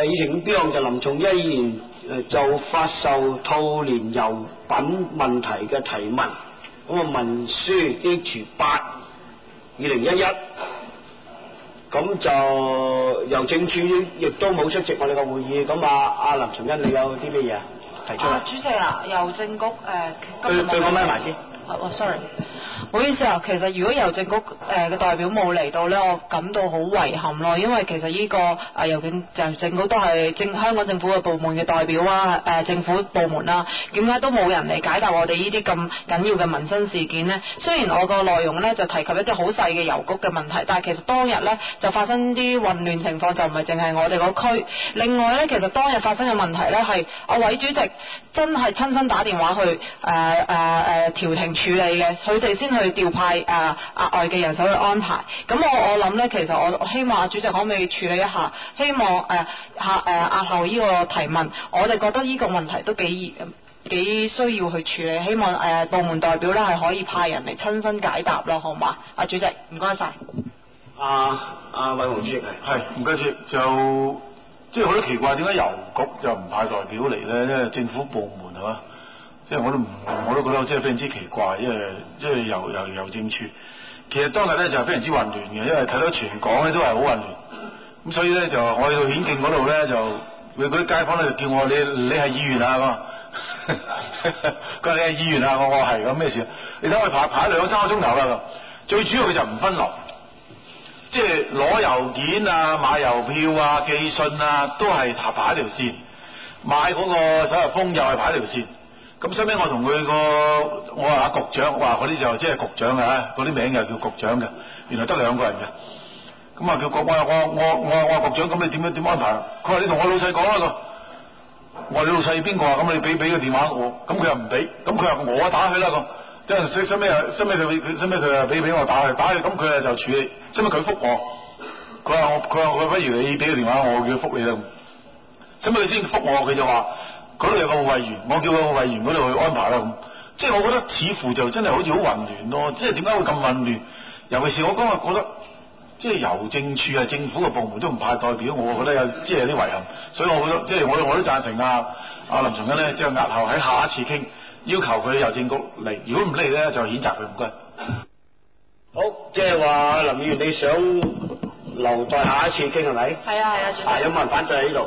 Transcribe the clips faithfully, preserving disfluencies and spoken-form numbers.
誒議程表就林重一議員誒就發售兔年郵品問題嘅提問，咁啊文書 H 八二零一一，咁就郵政處亦都冇出席我哋個會議，咁啊阿林重一你有啲咩嘢提出啊？ 主席啊，郵政局誒、呃、今日冇。 對對個咪埋先。 哦 ，sorry。唔好意思啊，其實如果郵政局誒嘅代表冇嚟到呢，我感到好遺憾咯，因為其實呢個誒郵政郵政局都係政香港政府嘅部門嘅代表啊，誒政府部門啦，點解都冇人嚟解答我哋呢啲咁緊要嘅民生事件呢？雖然我個內容呢就提及一啲好細嘅郵局嘅問題，但係其實當日呢就發生啲混亂情況，就唔係淨係我哋個區。另外呢，其實當日發生嘅問題呢係阿韋主席真係親身打電話去誒誒誒調停處理嘅，佢哋先去調派誒額外嘅人手去安排。咁我我諗呢，其實我希望阿主席可唔可以處理一下，希望誒下誒押後呢個提問。我哋覺得呢個問題都幾幾需要去處理，希望誒、呃、部門代表呢係可以派人嚟親身解答咯，好嘛？阿主席，唔該晒。 阿阿偉雄主席係係唔該先，就即係好多奇怪，點解郵局就唔派代表嚟咧？因為政府部門係嘛？即係我都唔，我都覺得即係非常之奇怪，因為即係郵郵郵政處，其實當日咧就係非常之混亂嘅，因為睇到全港咧都係好混亂，咁所以咧就我去到顯徑嗰度咧就，佢嗰啲街坊咧就叫我你你係議員啊咁，佢話你係議員啊，我我係咁咩事？你睇我排排兩三個鐘頭啦咁，最主要佢就唔分流，即係攞郵件啊、買郵票啊、寄信啊都係排排一條線，買嗰個手提風又係排一條線。咁收尾我同佢個我話阿局長，我話嗰啲就即係局長啊，嗰啲名又叫局長嘅，原來得兩個人嘅。咁啊叫局，我話我我我我話局長，咁你點樣點安排？佢話你同我老細講啦個。我話你老細邊個啊？咁你俾俾個電話我，咁佢又唔俾，咁佢話我打佢啦咁。即係收收尾收尾佢佢收尾佢又俾俾我打佢，打佢咁佢就處理。收尾佢覆我，佢話我佢話佢不如你俾個電話我，叫佢覆你啦。收尾佢先覆我，佢就話。嗰度有個護衛員，我叫個護衛員嗰度去安排啦咁，即係我覺得似乎就真係好似好混亂咯，即係點解會咁混亂？尤其是我今日覺得，即係郵政處係政府嘅部門都唔派代表，我覺得有即係有啲遺憾，所以我覺得即係我我都贊成啊阿林重一咧，即係押後喺下一次傾，要求佢郵政局嚟，如果唔嚟咧就譴責佢，唔該。 好，即係話林議員你想留待下一次傾係咪？ 係啊係啊，主席。 啊有冇人反對喺呢度？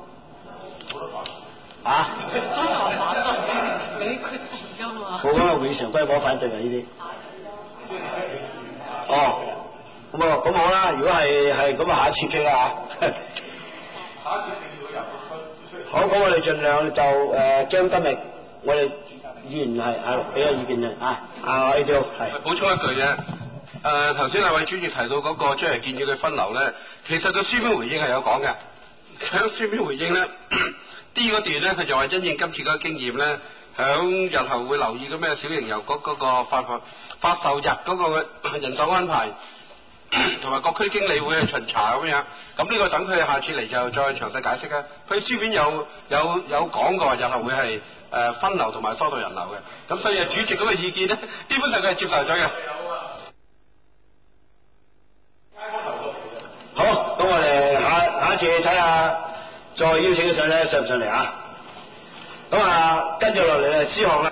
啊！ 當然反對，你決定㗎嘛。 我講嘅會議常規冇反對嘅呢啲。哦，咁啊，咁好啦，如果係係咁啊，下一次傾啦嚇。下一次傾要入出。好，咁我哋盡量就誒將今日我哋議員係啊俾個意見嘅啊，啊 A D O 係。 補充一句啫，誒頭先兩位主席提到嗰個即係建議嘅分流咧，其實個書面回應係有講嘅，喺書面回應咧。D 嗰段咧，佢就話因應今次嗰個經驗咧，響日後會留意嘅咩小型郵局嗰個發發發售日嗰個人手安排，同埋各區經理會去巡查咁樣。咁呢個等佢下次嚟就再詳細解釋啊。佢書面有有有講過，日後會係誒分流同埋疏導人流嘅。咁所以主席嗰個意見咧，基本上佢係接受咗嘅。 好，咁我哋下下一次睇下。再邀請佢上咧，上唔上嚟啊？咁啊，跟住落嚟啊，司項啦。